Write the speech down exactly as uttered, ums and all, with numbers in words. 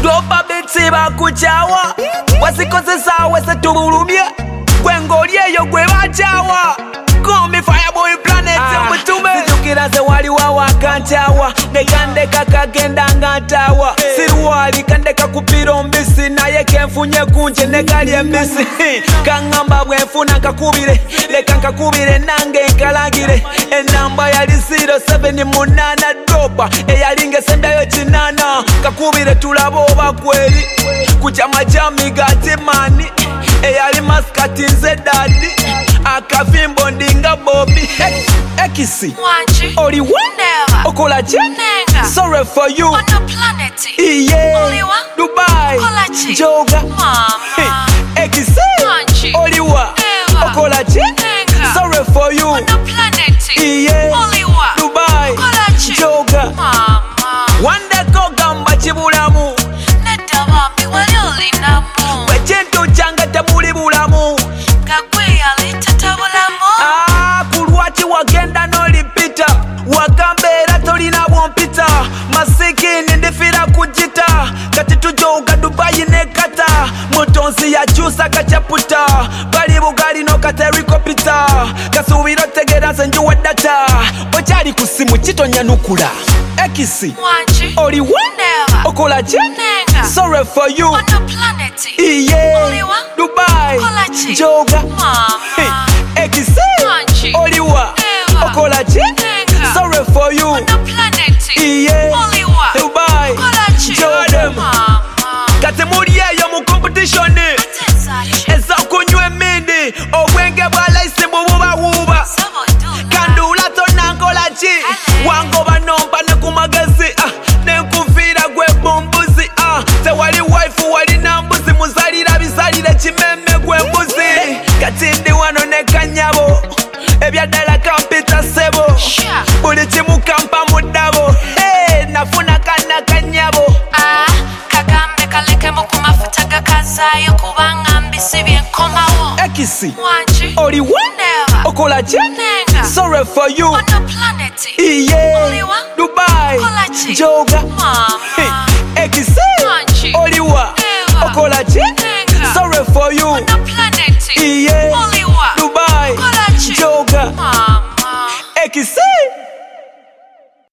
Global Beats bakuchawa wasikozesa wese tubulumye gwengoli eyo gwe bachawa Call me Fireboy Planet mutume Sijukira ze wali wawa kantawa Nekandeka kagenda ngantawa Siruwali kandeka kupira ombisi Naye kenfunye kunje negali embisi Kangamba bwenfuna nkakubire Leka nkakubire nange nkalagire Enamba yali zero seven munana dopa Eyalinge sendayo chinana Kakubire tulabo bakweri Kucha majami gati mani Eyali maskati nze dadi Akavimbo ndinga Bobby Ekisi Oli wa Okola je Sorry for you On the planet Iye Dubai Joga Mama Ekisi Oli wa Okola je Sorry for you On the planet Iye Dubai Joga Mama Wande kogamba chibulamu Neta bambi wali olinamu Wechintu changa tabuli bulamu Gagwe yali tatabulamu Ah, kulwachi wagenda nolipita Wagambera tolina bwompita Masikini ndifira kujita Kati tujoga Dubai nekata Mutonzi ya chusa kachaputa Bali bugali no kateriko pita Kasubiro tegera zenjuwe data Ochari kusimu chito nyanukula Ekisi Oli wa Okola je Sorry for you On the planet Iye Dubai Joga Mama Ekisi Oli wa Okola je Sorry for you On the planet Iye Dubai Joga Mama Kati muri eyo mu competition Eza kunywa emindi Obwenge bwa laisi bububa wuba Kandula tona nkola ki Wangoba nomba ne ku magezi Nenkuvira gwe bumbuzi Tewali wife wali nambuzi Muzalira bizalire kimeme gwe mbuzi Kati ndi wano ne kanyabo Ebyaddala kampita sebo Buli kimu kampa mudabo Nafuna kana kanyabo Kagambe kalekemu ku mafuta gakazaayo kubanga mbisi byenkomawo Ekisi Oli wa Okola je Sorry for you On the planet Iye Oli wa Dubai Okola ki Joga Mama Ekisi